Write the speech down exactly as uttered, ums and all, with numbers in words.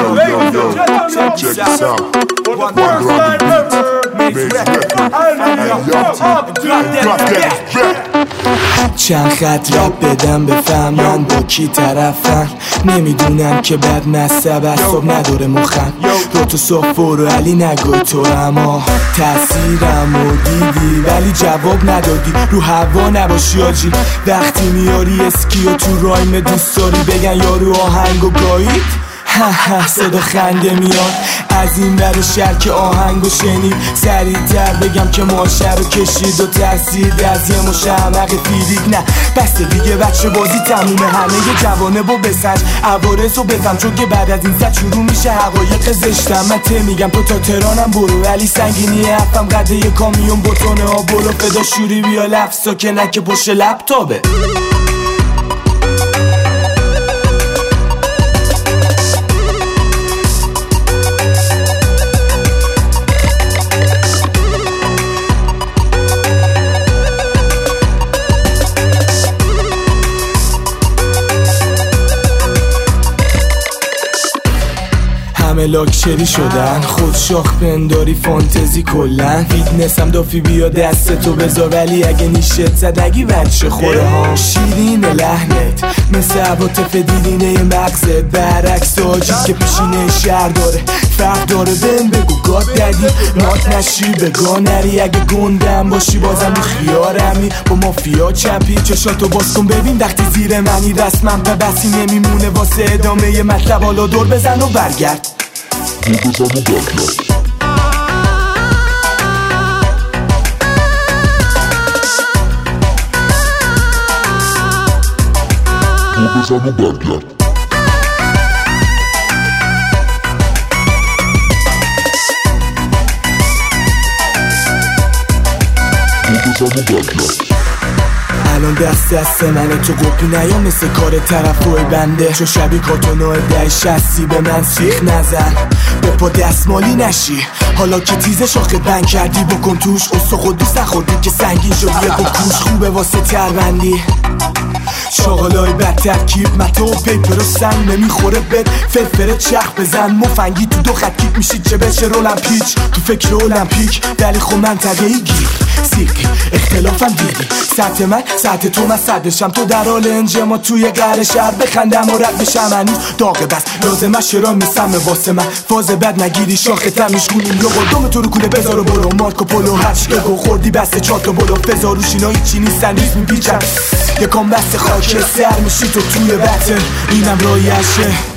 yo, yo, yo, check this out. One drop the beat, drop that. چند خط راب بدم بفهم من با کی طرفم، نمیدونم که بد نصب اصاب نداره مخم. رو تو صفر و علی نگوی تو اما تأثیرم و دیدی ولی جواب ندادی، رو هوا نباشی آجی. وقتی میاری اسکی و تو رایم دوست داری بگن یارو آهنگو گایید، ها ها صدا خنده میاد از این ور شهر که آهنگو شنید. سریعتر بگم که ماشه رو کشید و ترسید از یه مشمق فیریک. نه بس دیگه بچه بازی تمومه، همه یه جوانه با بسنج عوارض رو بفهم، چون که بعد از این زد شروع میشه حقایق زشتم. من ته میگم تو تا تهرانم برو، ولی سنگینی حرفم قده یه کامیون بتونه ها برو. فدا شوری بیا لفظا که نه که پشت لپتاپه. همه لاکچری شدن، خود شاخ پنداری فانتزی کلن. فیتنسم دافی بیا دستتو بذار، ولی اگه نیشت زد نگی بچه خوره ها. شیرین لحنت مثل عواطف دیدینه مغزت، برعکس آجی که پیشینه شهر داره فرق داره. بهم بگو گاد ددی مات نشی بگاه نری، اگه گندم باشی بازم رو خیارمی با مافیا چپی. چشاتو باز کن ببین وقتی زیر منی رسمم به بسی نمیمونه واسه ادامه یه مطلب. حالا دور بزن و برگرد. Vou pensar no backyard. Vou pensar no backyard. Vou pensar no backyard. الان دست دست منه تو قپی نیا مثل کار طرفوی بنده، چو شبی کارتونو ده شستی به من سیخ نزن. به پا دستمالی نشی حالا که تیزه شاخت بند کردی، بکن توش اصلا خود دوست نخوردی که سنگین شد یه با کوش. خوبه واسه تربندی شاغلای بد ترکیب متا و پیپر و سنگ نمیخوره بد فرفره چرخ بزن مفنگی تو دو خط کیک میشید چه بشه رولم پیچ تو فکر المپیک، ولی خب منطقه ای گیر سیرکی اختلافم دیدی. سطح من سطح تو من صدشم، تو در حال انجما توی قهر شهر بخندم و رد بشم. هنوز داغه بس لازمه شرا میسمه واسه من فاز بد نگیری شاختم میشگونیم یا قدوم تو رو کوله بذار و برو. مارکو پولو هشت گو خوردی بسته چات و برو فضا روش اینا هیچی نیستن ریز میپیچم یکم بسته خاک سر میشی تو توی بطن اینم رایشه.